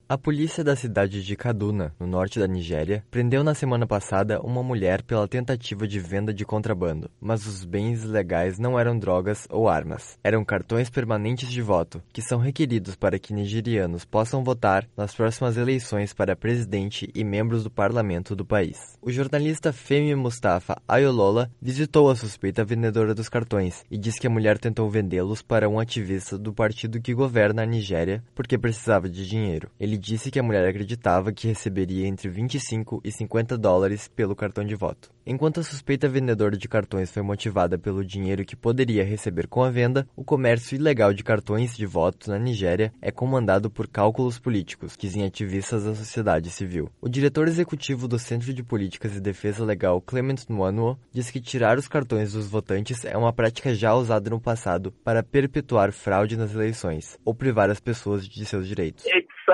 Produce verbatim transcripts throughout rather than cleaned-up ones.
A polícia da cidade de Kaduna, no norte da Nigéria, prendeu na semana passada uma mulher pela tentativa de venda de contrabando, mas os bens ilegais não eram drogas ou armas. Eram cartões permanentes de voto, que são requeridos para que nigerianos possam votar nas próximas eleições para presidente e membros do parlamento do país. O jornalista Femi Mustafa Ayolola visitou a suspeita vendedora dos cartões e disse que a mulher tentou vendê-los para um ativista do partido que governa a Nigéria porque precisava de dinheiro. Ele Ele disse que a mulher acreditava que receberia entre vinte e cinco e cinquenta dólares pelo cartão de voto. Enquanto a suspeita vendedora de cartões foi motivada pelo dinheiro que poderia receber com a venda, o comércio ilegal de cartões de voto na Nigéria é comandado por cálculos políticos, dizem ativistas da sociedade civil. O diretor executivo do Centro de Políticas e Defesa Legal, Clement Nwanuo, diz que tirar os cartões dos votantes é uma prática já usada no passado para perpetuar fraude nas eleições ou privar as pessoas de seus direitos.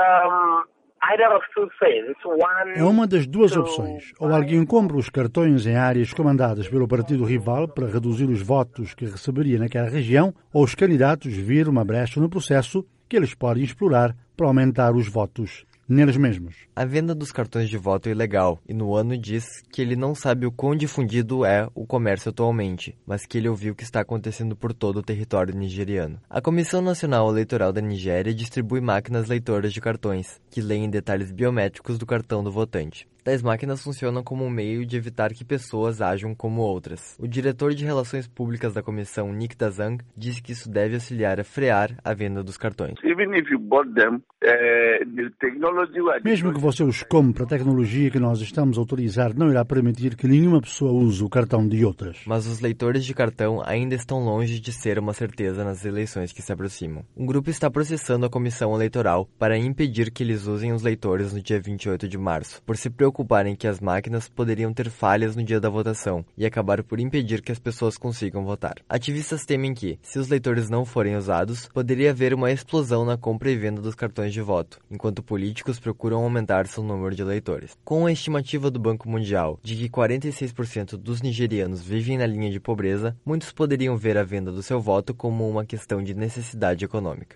É uma das duas opções. Ou alguém compra os cartões em áreas comandadas pelo partido rival para reduzir os votos que receberia naquela região, ou os candidatos viram uma brecha no processo que eles podem explorar para aumentar os votos neles mesmos. A venda dos cartões de voto é ilegal, e Nwanuo diz que ele não sabe o quão difundido é o comércio atualmente, mas que ele ouviu que está acontecendo por todo o território nigeriano. A Comissão Nacional Eleitoral da Nigéria distribui máquinas leitoras de cartões, que leem detalhes biométricos do cartão do votante. Tais máquinas funcionam como um meio de evitar que pessoas ajam como outras. O diretor de Relações Públicas da comissão, Nick Dazang, disse que isso deve auxiliar a frear a venda dos cartões. Mesmo que você os compre, a tecnologia que nós estamos a utilizar não irá permitir que nenhuma pessoa use o cartão de outras. Mas os leitores de cartão ainda estão longe de ser uma certeza nas eleições que se aproximam. Um grupo está processando a comissão eleitoral para impedir que eles usem os leitores no dia vinte e oito de março, por se preocuparem que as máquinas poderiam ter falhas no dia da votação e acabar por impedir que as pessoas consigam votar. Ativistas temem que, se os leitores não forem usados, poderia haver uma explosão na compra e venda dos cartões de voto, enquanto políticos procuram aumentar seu número de eleitores. Com a estimativa do Banco Mundial de que quarenta e seis por cento dos nigerianos vivem na linha de pobreza, muitos poderiam ver a venda do seu voto como uma questão de necessidade econômica.